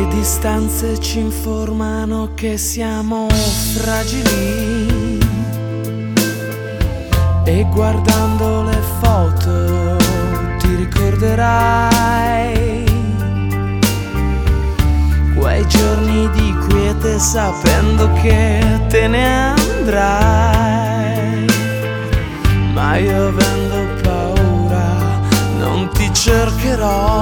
distanze ci informano che siamo fragili e guardando le foto ti ricorderai quei giorni di quiete sapendo che te ne andrai, ma io avendo paura non ti cercherò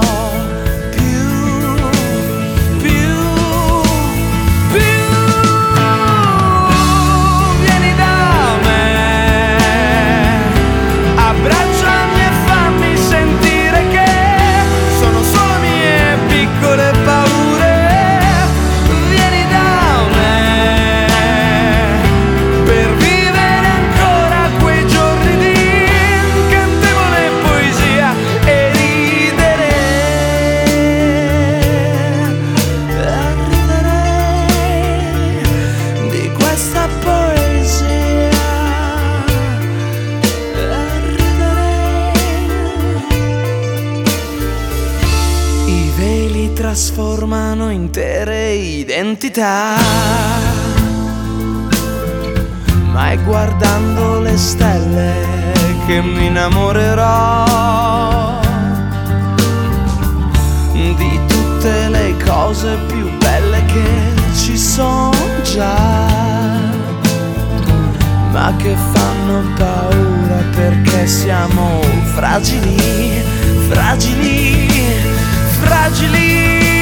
trasformano intere identità, ma è guardando le stelle che mi innamorerò di tutte le cose più belle che ci sono già, ma che fanno paura perché siamo fragili, fragili, fragili.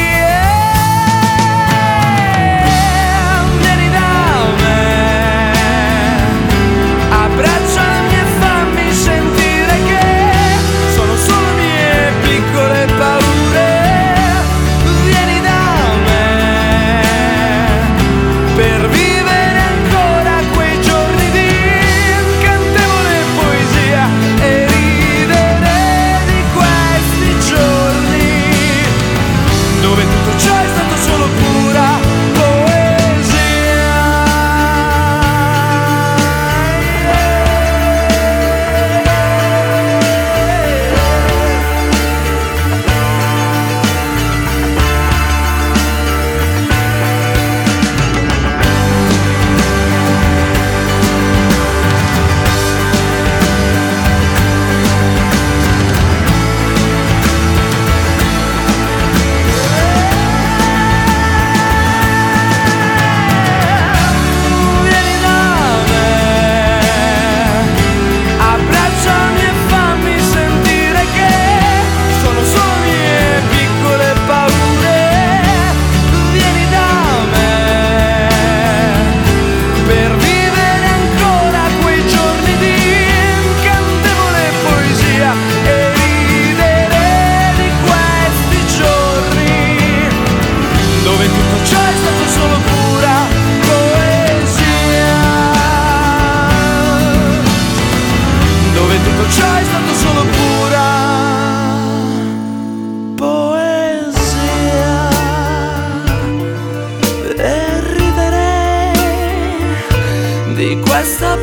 Di questa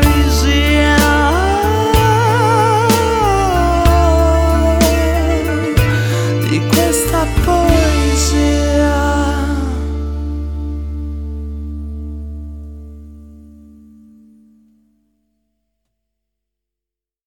poesia, di questa poesia.